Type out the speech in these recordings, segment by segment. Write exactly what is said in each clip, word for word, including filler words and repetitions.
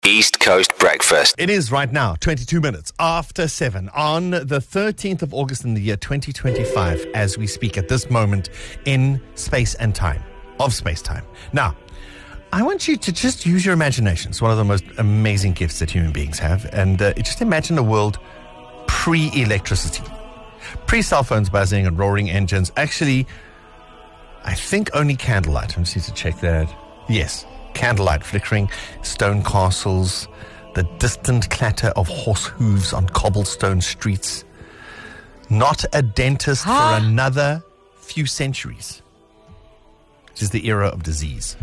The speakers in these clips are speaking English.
East Coast Breakfast. It is right now, twenty-two minutes after seven on the thirteenth of August in the year twenty twenty-five as we speak at this moment in space and time, of space-time. Now, I want you to just use your imagination. It's one of the most amazing gifts that human beings have. And uh, just imagine a world pre-electricity, pre-cell phones buzzing and roaring engines. Actually, I think only candlelight. I just need to check that. Yes. Candlelight flickering, stone castles, the distant clatter of horse hooves on cobblestone streets. Not a dentist huh? for another few centuries. Which is the era of disease.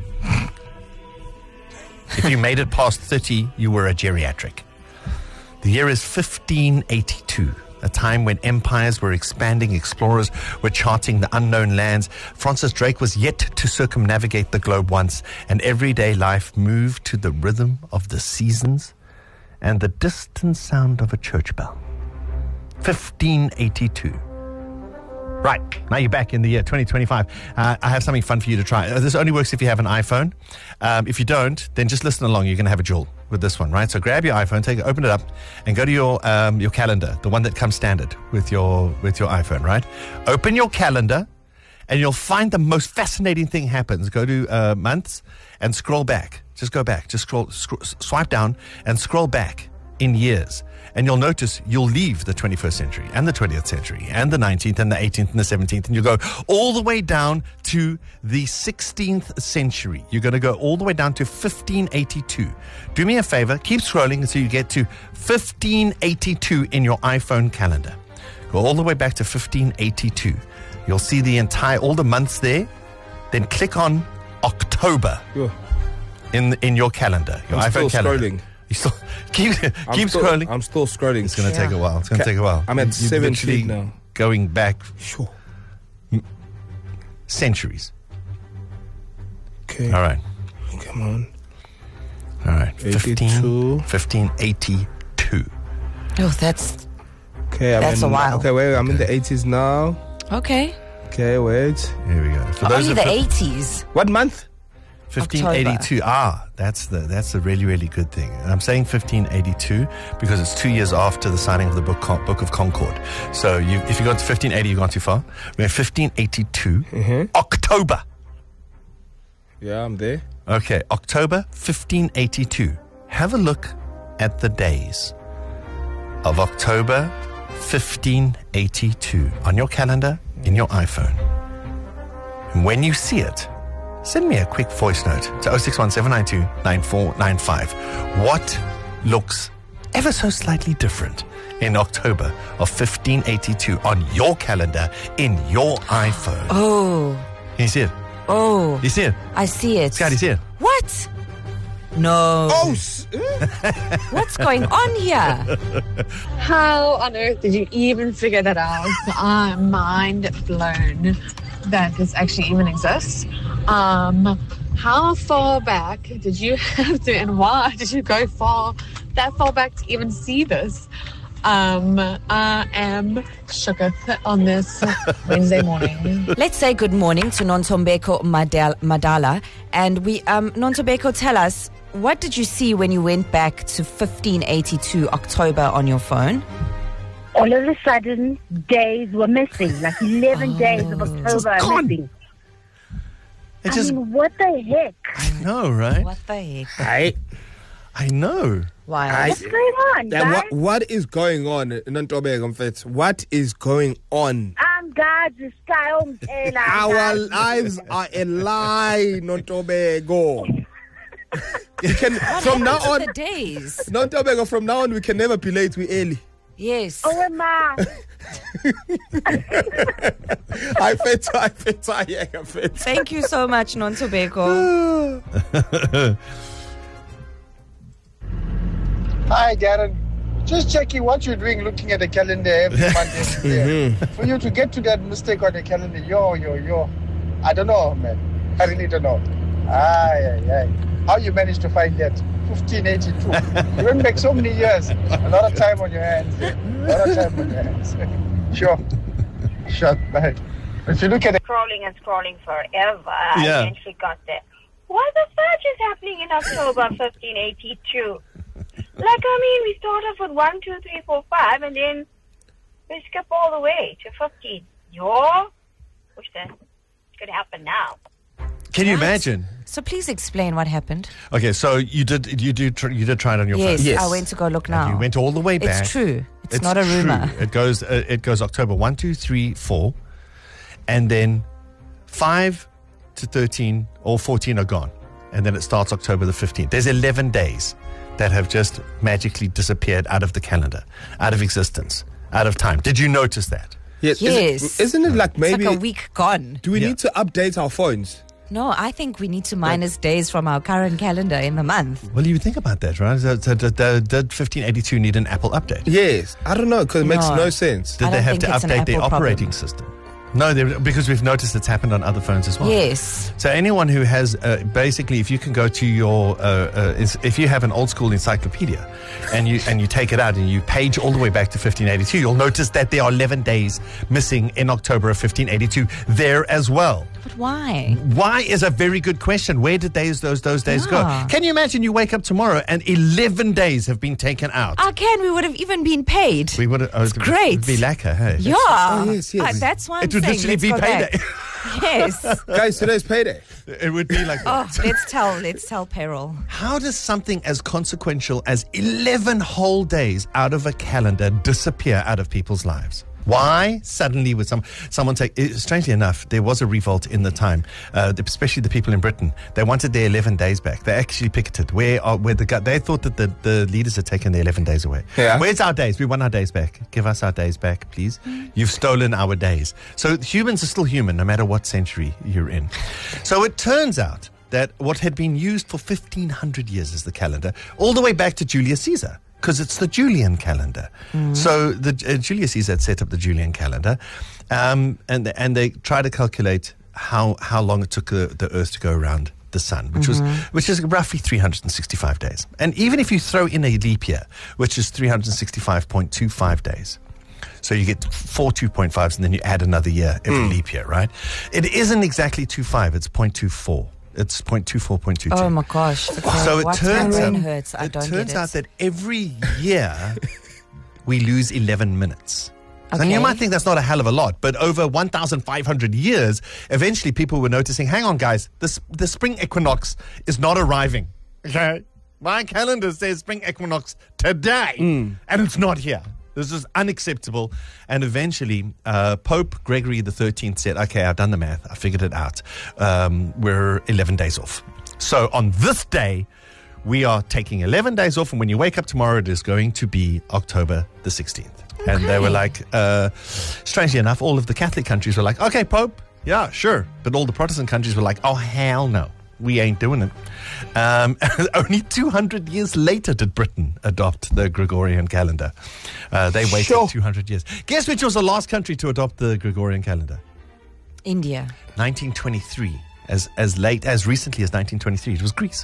If you made it past thirty, you were a geriatric. The year is fifteen eighty-two. A time when empires were expanding, explorers were charting the unknown lands. Francis Drake was yet to circumnavigate the globe once, and everyday life moved to the rhythm of the seasons and the distant sound of a church bell. fifteen eighty-two. Right, now you're back in the year twenty twenty-five. Uh, I have something fun for you to try. Uh, this only works if you have an iPhone. Um, if you don't, then just listen along. You're going to have a jewel with this one, right? So grab your iPhone, take it, open it up, and go to your um, your calendar, the one that comes standard with your with your iPhone, right? Open your calendar, and you'll find the most fascinating thing happens. Go to uh, months and scroll back. Just go back. Just scroll, scroll, swipe down, and scroll back in years. And you'll notice you'll leave the twenty-first century and the twentieth century and the nineteenth and the eighteenth and the seventeenth, and you'll go all the way down to the sixteenth century. You're going to go all the way down to fifteen eighty-two. Do me a favor, keep scrolling until you get to fifteen eighty-two in your iPhone calendar. Go all the way back to fifteen eighty-two. You'll see the entire, all the months there. Then click on October yeah. in in your calendar, your I'm iPhone still calendar. Scrolling. You still keep I'm keep still, scrolling. I'm still scrolling. It's going to Yeah. take a while. It's going to take a while. I'm at You're literally seventeen now. Going back Sure. centuries. Okay. All right. Come on. All right. fifteen, eighty-two. fifteen eighty-two. Oh, that's Okay. I'm That's in, a while. Okay, wait. I'm in the eighties now. okay. Okay, wait. Here we go. For Only of the fif- eighties. What month? fifteen eighty-two. Ah, that's the that's the really really good thing. And I'm saying fifteen eighty-two because it's two years after the signing of the book Con- Book of Concord. So you, if you go to fifteen eighty, you've gone too far. We're at fifteen eighty-two. Mm-hmm. October. Yeah, I'm there. Okay, October fifteen eighty-two. Have a look at the days of October fifteen eighty-two on your calendar, in your iPhone. And when you see it, send me a quick voice note to oh six one seven nine two nine four nine five. What looks ever so slightly different in October of fifteen eighty-two on your calendar, in your iPhone? Oh, Can you see it? oh, You see it? I see it. Scott, you see it? What? No. Oh, s- What's going on here? How on earth did you even figure that out? I'm mind blown that this actually even exists. Um, how far back did you have to, and why did you go far, that far back to even see this? Um, I am shooketh on this Wednesday morning. Let's say good morning to Nontombeko Madal- Madala. And we, um, Nontombeko, tell us, what did you see when you went back to fifteen eighty-two October on your phone? All of a sudden, days were missing. Like eleven Oh. days of October are gone. missing. It I just, mean, what the heck? I know, right? What the heck? Hi. I know. Why? I- What's going on, Then guys? what, what is going on? Nantobeko Mfethu? What is going on? I'm God's sky. Our lives are a lie, Nantobeko. We can, What from now happened on, to the days? Nantobeko, from now on, we can never be late. We early. Yes. Oh, am I? I fit, I fit, I fit. Thank you so much, Nontobeko. Hi, Darren. Just checking what you're doing, looking at the calendar every Monday. Mm-hmm. For you to get to that mistake on the calendar, yo, yo, yo. I don't know, man. I really don't know. Aye, aye, aye. How you managed to find that? fifteen eighty-two. You went back so many years. A lot of time on your hands. A lot of time on your hands. Sure. Sure. Right. If you look at it. Scrolling and scrolling forever. Yeah. I eventually got there. What the fudge is happening in October fifteen eighty-two? Like, I mean, we start off with one, two, three, four, five, and then we skip all the way to fifteen. Yeah? Wish that could happen now. Can you imagine? So please explain what happened. Okay, so you did you did tr- you did try it on your Yes, phone. Yes. I went to go look now. And you went all the way back. It's true. It's, not a rumor. True. It goes uh, it goes October one, two, three, four, and then five to thirteen or fourteen are gone, and then it starts October the fifteenth. There's eleven days that have just magically disappeared out of the calendar, out of existence, out of time. Did you notice that? Yes. Yes. Isn't, isn't it like It's maybe? like a week gone. Do we Yeah. need to update our phones? No, I think we need to minus days from our current calendar in the month. Well, you think about that, right? So, so, did, did, did fifteen eighty-two need an Apple update? Yes. I don't know because it makes No. no sense. Did I they don't have think to it's an update their Apple operating problem. system? No, they- because we've noticed it's happened on other phones as well. Yes. So anyone who has, uh, basically, if you can go to your, uh, uh, is- if you have an old school encyclopedia, and you and you take it out and you page all the way back to fifteen eighty-two, you'll notice that there are eleven days missing in October of fifteen eighty-two there as well. But why? Why is a very good question. Where did days those those days Yeah. go? Can you imagine you wake up tomorrow and eleven days have been taken out? I can. We would have even been paid. we would. Oh, it's great. It'd be lacquer, hey. yeah. Oh, yes, yes. Uh, that's why I'm It would saying, literally let's be go back. payday. Yes. Guys, today's payday. It would be like Oh, that. let's tell. Let's tell payroll. How does something as consequential as eleven whole days out of a calendar disappear out of people's lives? Why suddenly would some someone take? eh, Strangely enough, there was a revolt in the time, uh, especially the people in Britain. They wanted their eleven days back. They actually picketed. Where are where the gu- they thought that the, the leaders had taken their eleven days away. Yeah. Where's our days? We want our days back. Give us our days back, please. You've stolen our days. So humans are still human, no matter what century you're in. So it turns out that what had been used for fifteen hundred years as the calendar, all the way back to Julius Caesar, because it's the Julian calendar. So the uh, Julius Caesar had set up the Julian calendar, um, and and they tried to calculate how how long it took the, the Earth to go around the sun, which was which is roughly three hundred sixty-five days. And even if you throw in a leap year, which is three hundred sixty-five point two five days. So you get four two point fives, and then you add another year every leap year, right? It isn't exactly two five; it's point two four. It's zero point two four, zero point two two. Oh my gosh. Okay. So it What's turns my brain out, hurts. I it don't turns get out it. that every year we lose eleven minutes. And Okay. you might think that's not a hell of a lot, but over one thousand five hundred years, eventually people were noticing, hang on, guys, the, s- the spring equinox is not arriving. Okay? My calendar says spring equinox today, and it's not here. This is unacceptable. And eventually, uh, Pope Gregory the thirteenth said, okay, I've done the math. I figured it out. Um, we're eleven days off. So on this day, we are taking eleven days off. And when you wake up tomorrow, it is going to be October the sixteenth. And they were like, uh, strangely enough, all of the Catholic countries were like, okay, Pope, yeah, sure. But all the Protestant countries were like, oh, hell no. We ain't doing it. Um, only two hundred years later did Britain adopt the Gregorian calendar. Uh, they waited Sure. two hundred years. Guess which was the last country to adopt the Gregorian calendar? India. nineteen twenty-three. As as late, as recently as nineteen twenty-three, it was Greece.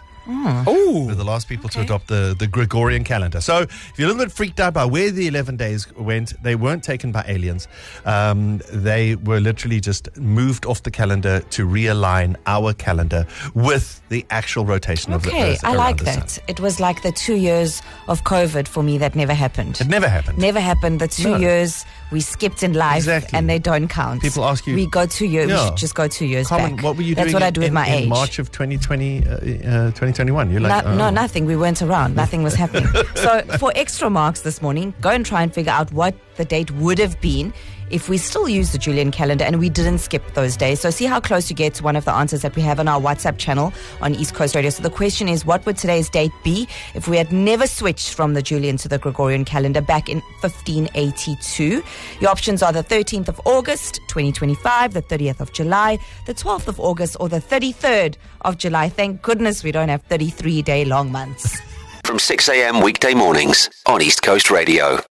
Oh. We're the last people to Okay. adopt the, the Gregorian calendar. So if you're a little bit freaked out by where the eleven days went, they weren't taken by aliens. Um, they were literally just moved off the calendar to realign our calendar with the actual rotation of the Okay, Earth I around like the that. sun. It was like the two years of COVID for me that never happened. It never happened. Never happened. The two No. years we skipped in life Exactly. and they don't count. People ask you- We go two years. Yeah. We should just go two years Carmen, back. what were you That's doing what in, I do with in, my in age. March of twenty twenty, uh, uh, twenty twenty-one? You're like, No, oh. no, nothing. We weren't around. Nothing was happening. So for extra marks this morning, go and try and figure out what the date would have been if we still use the Julian calendar and we didn't skip those days. So see how close you get to one of the answers that we have on our WhatsApp channel on East Coast Radio. So the question is, what would today's date be if we had never switched from the Julian to the Gregorian calendar back in fifteen eighty-two? Your options are the thirteenth of August, twenty twenty-five, the thirtieth of July, the twelfth of August, or the thirty-third of July. Thank goodness we don't have thirty-three day long months. From six a.m. weekday mornings on East Coast Radio.